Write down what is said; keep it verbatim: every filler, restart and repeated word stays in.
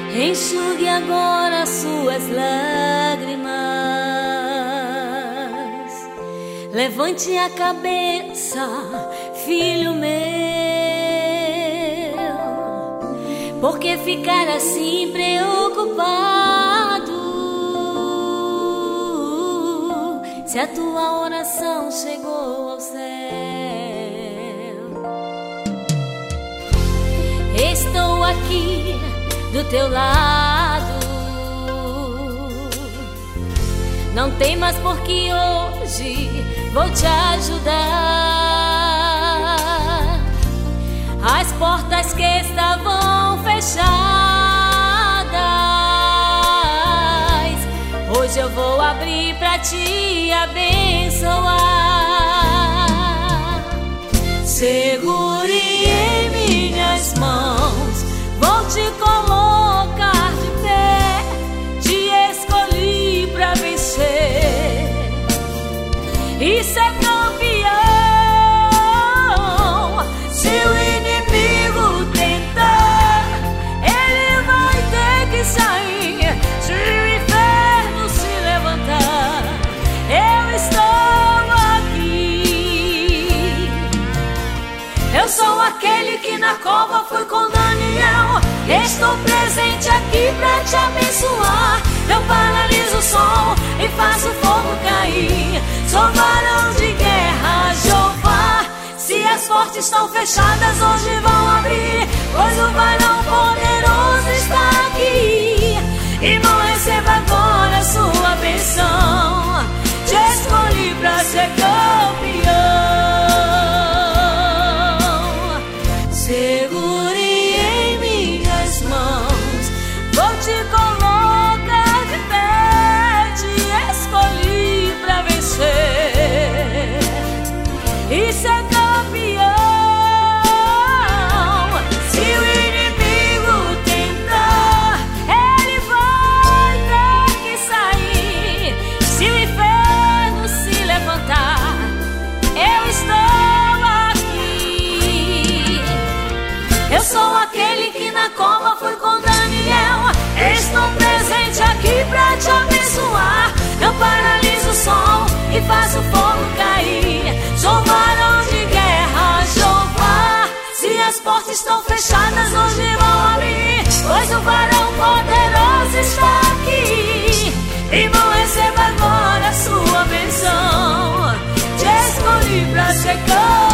Enxugue agora suas lágrimas, levante a cabeça, filho meu, porque ficar assim preocupado se a tua oração chegou ao céu? Estou aqui do teu lado, não temas, porque hoje vou te ajudar. As portas que estavam fechadas, hoje eu vou abrir pra te abençoar. Segure em minhas mãos, vou te colocar de pé, te escolhi pra vencer e ser campeão. Se o inimigo tentar, ele vai ter que sair. Se o inferno se levantar, eu estou aqui. Eu sou aquele que na cova foi com Daniel. Estou presente aqui pra te abençoar. Eu paraliso o sol e faço fogo cair. Sou varão de guerra, Jeová. Se as portas estão fechadas, hoje vão abrir, pois o varão poderoso está aqui. Irmão, receba agora a sua bênção. Te escolhi pra ser campeão. Segure em minhas mãos, vou te colocar de pé, te escolhi pra vencer e ser campeão. Se o inimigo tentar, ele vai ter que sair. Se o inferno se levantar, eu estou aqui. Eu sou aquele que na cova foi com Daniel. Estou presente aqui pra te abençoar. Eu paraliso o sol e faço fogo cair. Sou varão de guerra, Jeová. Se as portas estão fechadas, hoje vão abrir, pois o varão poderoso está aqui. Irmão, receba agora a sua bênção. Te escolhi pra ser campeão.